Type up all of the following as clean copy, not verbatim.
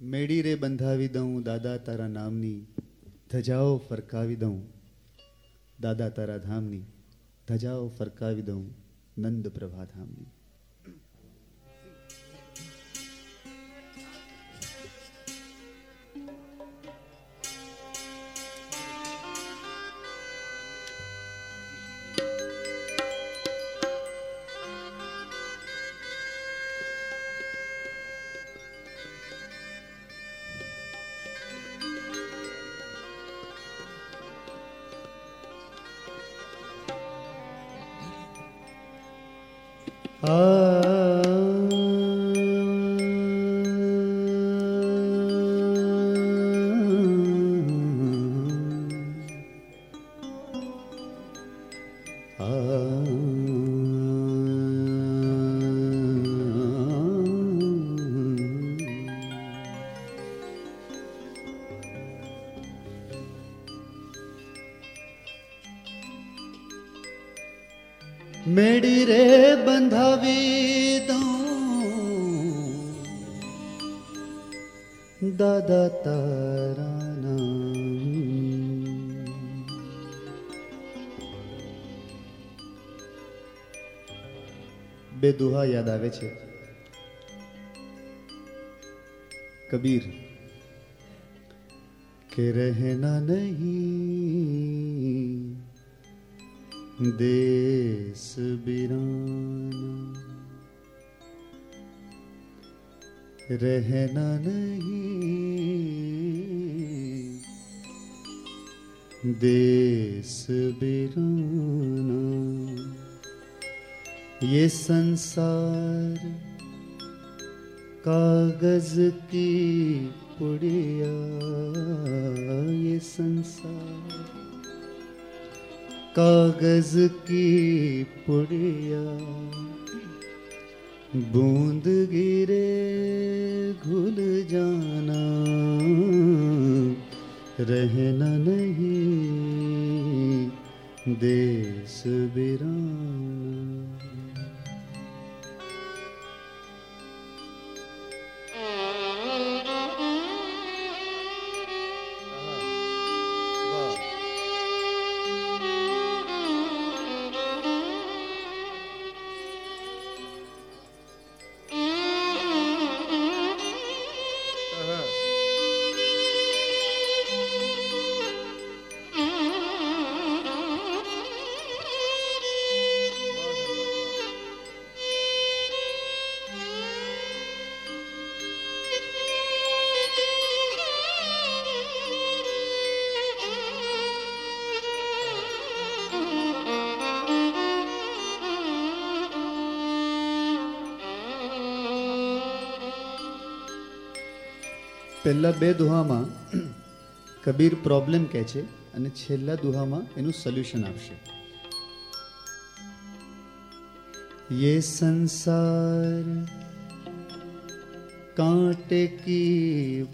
મેડી રે બંધાવી દઉં દાદા તારા નામની, ધજાઓ ફરકાવી દઉં દાદા તારા ધામની, ધજાઓ ફરકાવી દઉં નંદ પ્રભા ધામની. મેડી રે બંધાવી દઉં દાદા તારા નામ. બે દુહા યાદ આવે છે. કબીર કે રહેના નહીં देश बिराना, रहना नहीं देश बिराना. ये संसार कागज की पुड़िया, ये संसार कागज की पुड़िया, बूंद गिरे घुल जाना, रहना नहीं देश बिराना. પહેલા બે દુહામાં કબીર પ્રોબ્લેમ કહે છે અને છેલ્લા દુહામાં એનું સોલ્યુશન આપશે. ये संसार कांटे की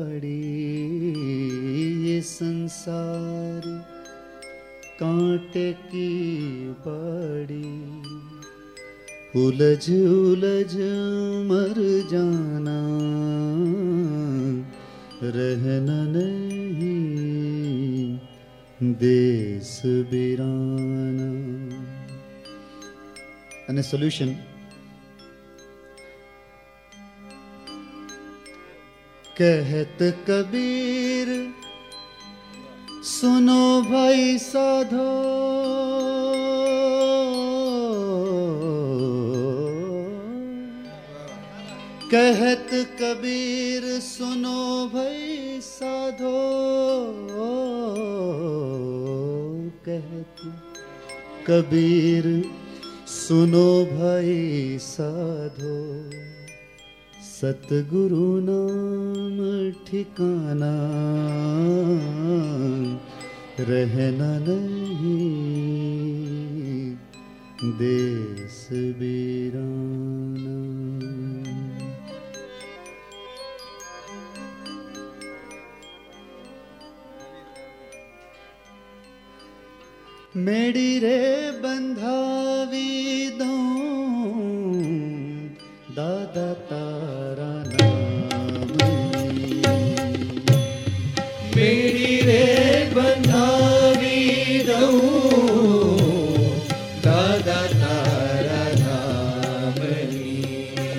बाड़ी, ये संसार कांटे की बाड़ी, उलझ उलझ मर जाना, रहना नहीं देश बिराना. અને સોલ્યુશન कहत कबीर सुनो भाई साधो, कहत कबीर सुनो भाई साधो, कहत कबीर सुनो भाई साधो, सतगुरु नाम ठिकाना, रहना नहीं देश बिराना. मेड़ी रे बंधावी दऊं दादा तारा नाम. બંધાવી દઉં દાદા તારા નામની.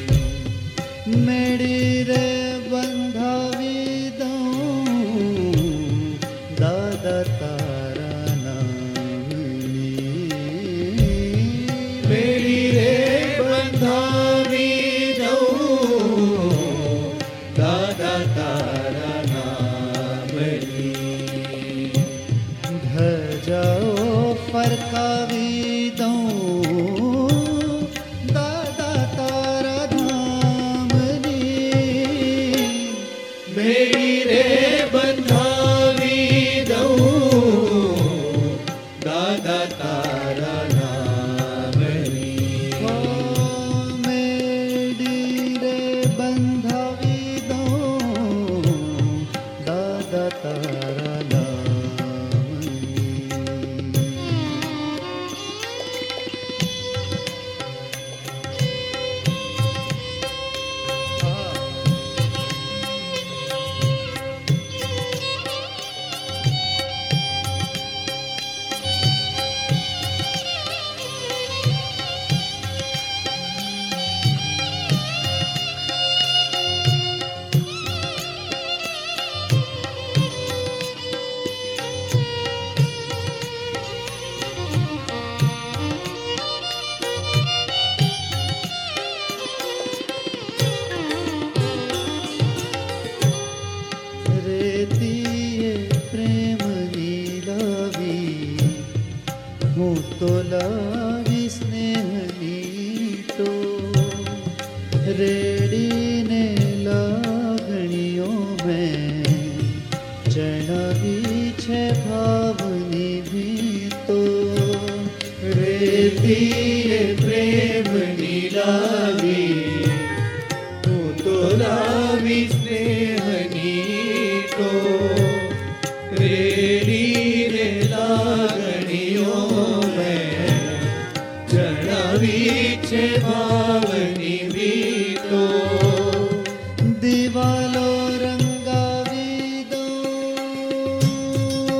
મેળી રે બંધાવી દઉં દાદા તારા નામની. મેળી રે બંધાવી દઉં દાદા તારા નામની. ધજાઓ ફરકાવી દઉં દાદા તારા ધામની. મેળી રે બંધાવી દઉં દાદા તારા નામની. મેળી રે બંધાવી દઉં દાદા તારા નામની. રેતીએ પ્રેમની લાવી હું તો લાવી સ્નેહની તો. રેડીને લાગણીઓ મેં જણાવી છે ભાવની ભીતો. રેતીએ પ્રેમની લાવી હું તો લાવી સ્નેહની તો. રેડીને લાગણીઓ મેં જણાવી છે ભાવની રીતો. દિવાલો રંગાવી દઉં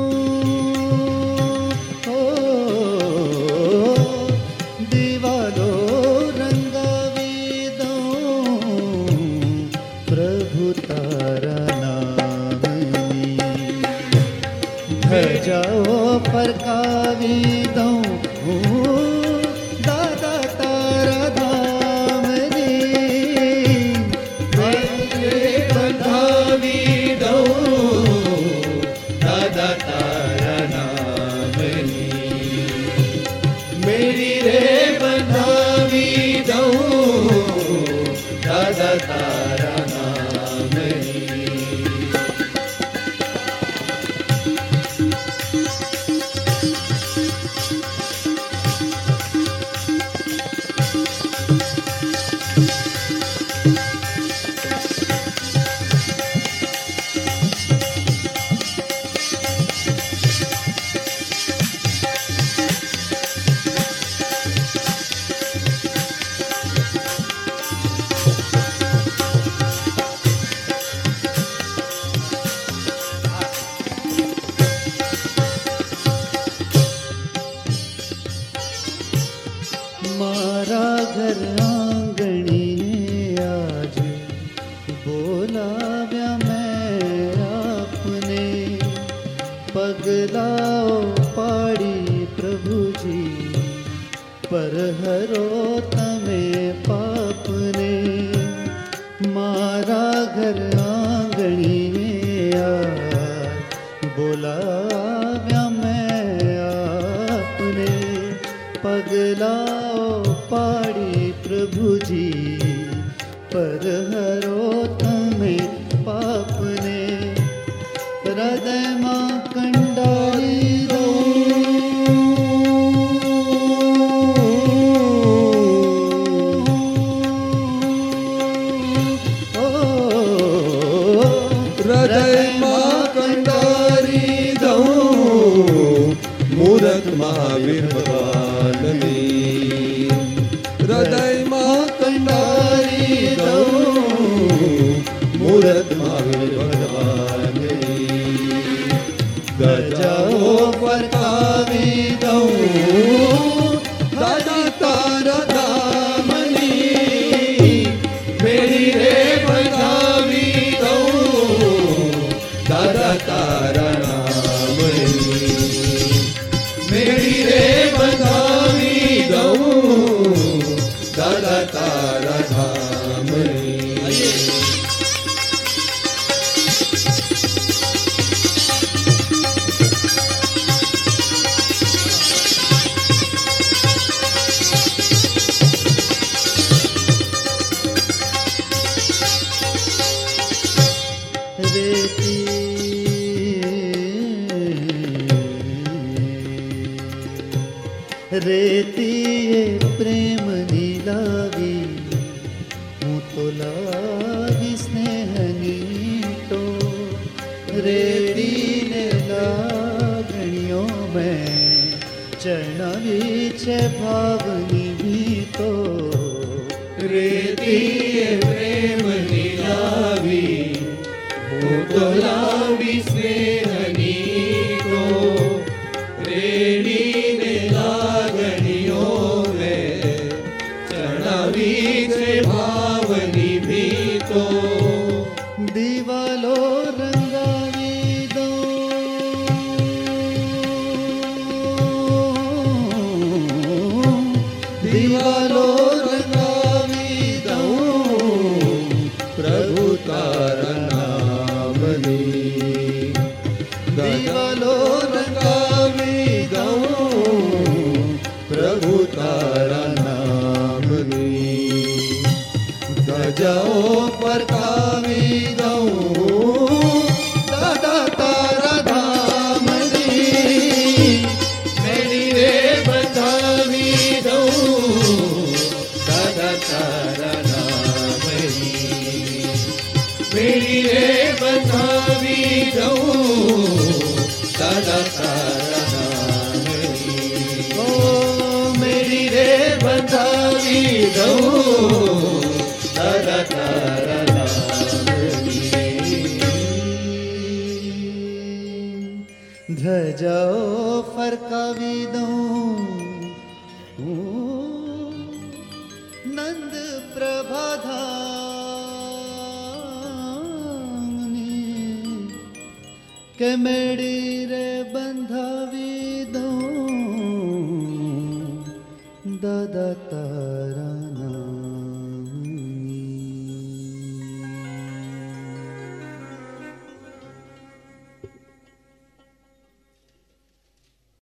હો. દિવાલો રંગાવી દઉં પ્રભુ તારા નામની. ધજાઓ ફરકાવી દઉં દાદા તારા ધામની. બંધાવી દઉં દાદા તારા નામની. મેરી રે બંધાવી દઉં દાદા તારા નામની. મારા ઘર આંગણીએ આજ બોલાવ્યા મેં આપને. પગલાઓ પાડી પ્રભુજી પર હરો તમે પાપને. મારા ઘર આંગણીએ આજ બોલાવ્યા મેં આપને. પગલાઓ પાડી પ્રભુજી પર હરો તમે પાપને. હૃદયમાં કંડારી હૃદયમાં કંડારી દઉં મૂરત મહાવીર ભગવાનની. હૃદયમાં કંડારી દઉં મૂરત મહાવીર ભગવાનની. ધજાઓ ફરકાવી દઉં દાદા તારા ધામની મેળી રે બંધાવી દઉં દાદા તારા નામની મેળી રે બંધાવી દઉં દાદા તારા ધામની રેતીએ પ્રેમની લાવી હું તો લાવી સ્નેહની તો રેતીને લાગણીઓ મેં ચણાવી છે ભાવની ભીતો રેતીએ પ્રેમની લાવી હું તો લાવી સ્નેહની તો રેડીને લાગણીઓ મેં ચણાવી છે ભાવની ભીતો દિવાલો રંગાવી દઉં દિવાલો રંગાવી દઉં પ્રભુ તારા નામની દિવાલો રંગાવી દઉં પ્રભુ તારા નામની ધજાઓ ફરકાવી દઉં દાદા તારા ધામની મેળી રે બંધાવી દઉં દાદા તારા નામની મેળી રે બંધાવી દઉં દાદા તારા નામની ઓ મેરી રે બંધાવી દઉં દાદા તારા નામની ધજાઓ ફરકાવી દઉં નંદ પ્રભાધામની કે મેળી રે